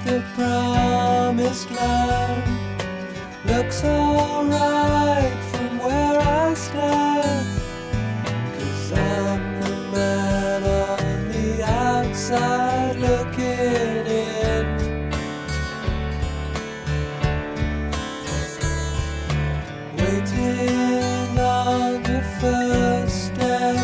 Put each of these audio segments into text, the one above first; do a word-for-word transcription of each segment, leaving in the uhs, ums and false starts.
the promised land looks alright from where I stand, 'cause I'm the man on the outside looking in. Waiting on the first step,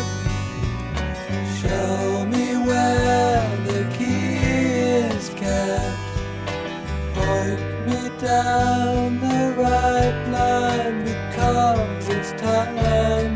show me where the key is kept, point me down the right line, because it's time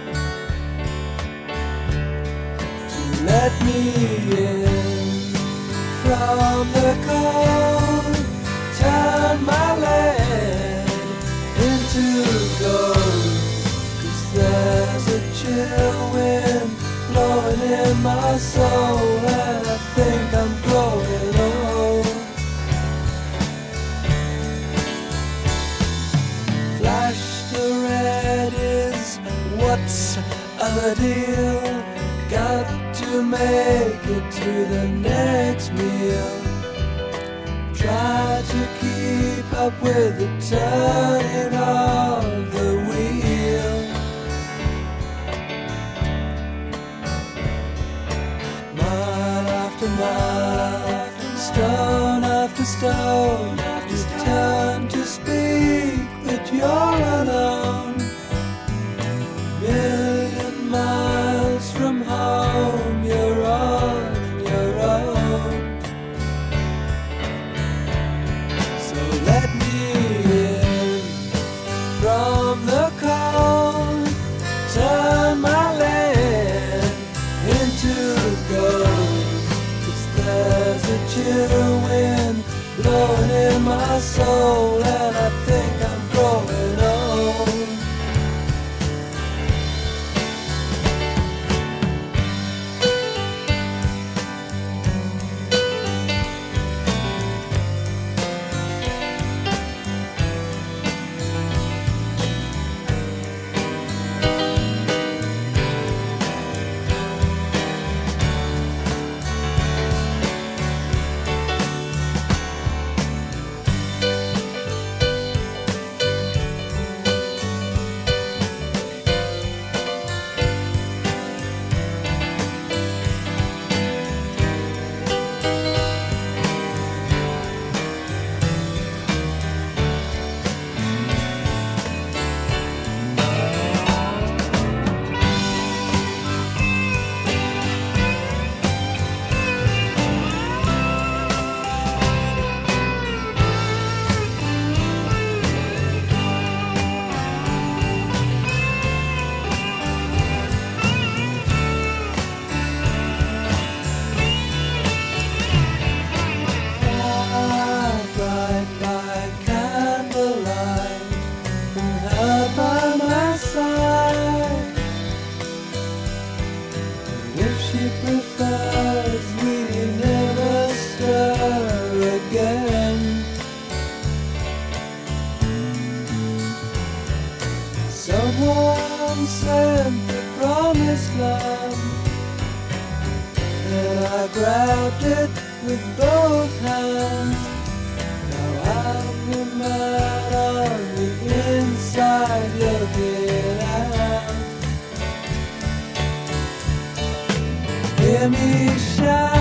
to let me in from the cold, turn my land into gold, 'cause there's a chill wind blowing in my soul, and I think I'm growing old. Flash the red is what's a deal, got to make it to the next meal, try to keep up with the turning of the wheel. Mile after mile, stone after stone, you turn to speak, but you're alone. Million miles from home, you're on your own. So let me in from the cold, turn my land into gold, 'cause there's a chill wind blowing in my soul, and I think I'm growing old. She prefers we never stir again. Someone sent the promised land, and I grabbed it with both hands. Now I'm the man on the inside looking out. Hear me shout.